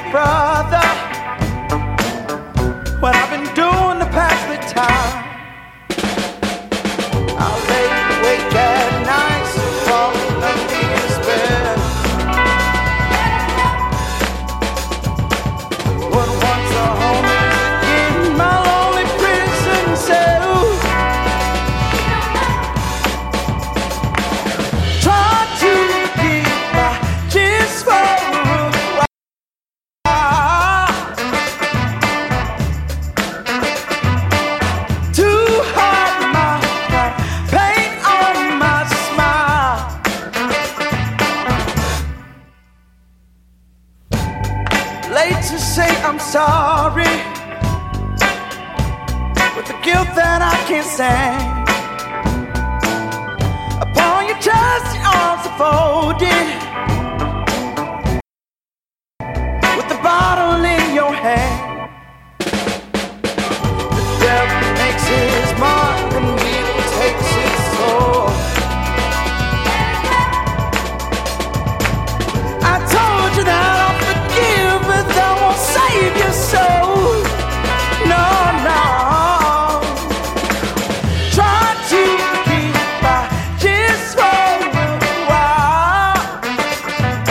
brother when I've been doing the pass the time. I'll lay awake at night, falling under your spell. What once a home is again my lonely prison cell. Try to keep my kiss for to say I'm sorry with the guilt that I can't stand. Upon your chest, your arms are folded.